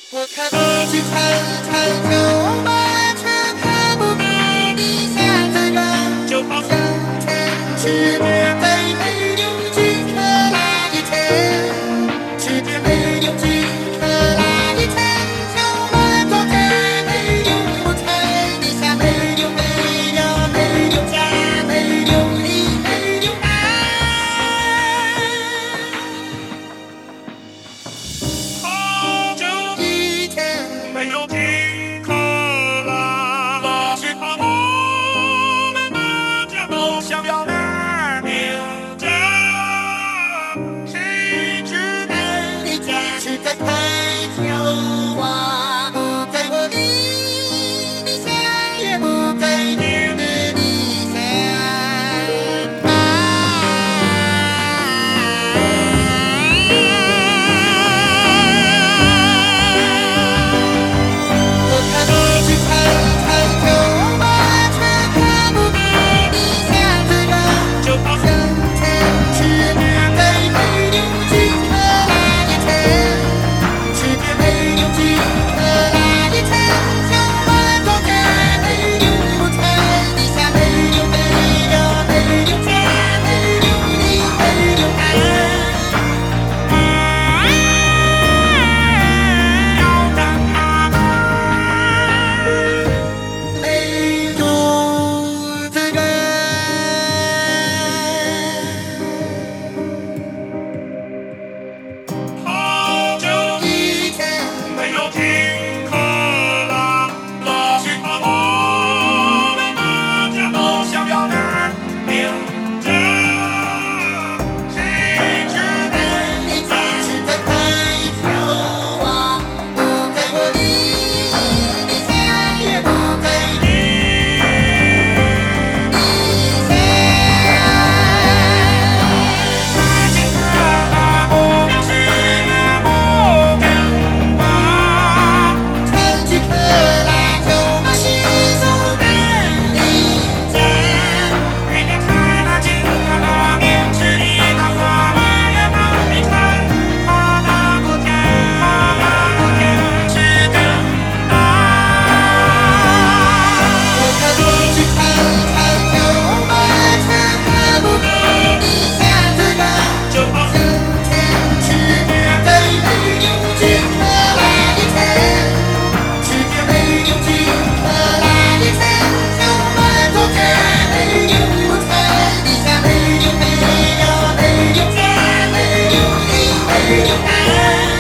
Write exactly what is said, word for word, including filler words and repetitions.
我看你去看看就把这看不见的下子人，就好像天去被没有几颗垃圾天，去遍没有几颗垃圾天，就满座子没有午餐，地下没有没有没有家，没有你没有爱。好久以前没有听课了，老师怕我们大家都想要拿名家，谁知道你家是在台球啊，不在我的理想，也不在你的理想。我看你去看看就把这看不见的下子人，就好像天去被没有几颗垃圾天，去遍没有几颗垃圾天，就满座子没有午餐，地下没有没有没有家，没有你没有爱。要干嘛呢？没有资格。好久以前没有听课了，老师怕我们大家都想要拿名家，谁知道你家是在台球啊，不在我的理想，也不在你理想。看见课了，不表示不干嘛，看见课了就把心送给你家。人家看了进了面吃里的话，我也帮你看，好大不甜，好大不甜，是真的。我看你去看看就把这看不见的下子人，就好像天去被没有几颗垃圾天，去遍没有几颗垃圾天，就满座子没有午餐，地下没有没有没有家，没有你没有爱。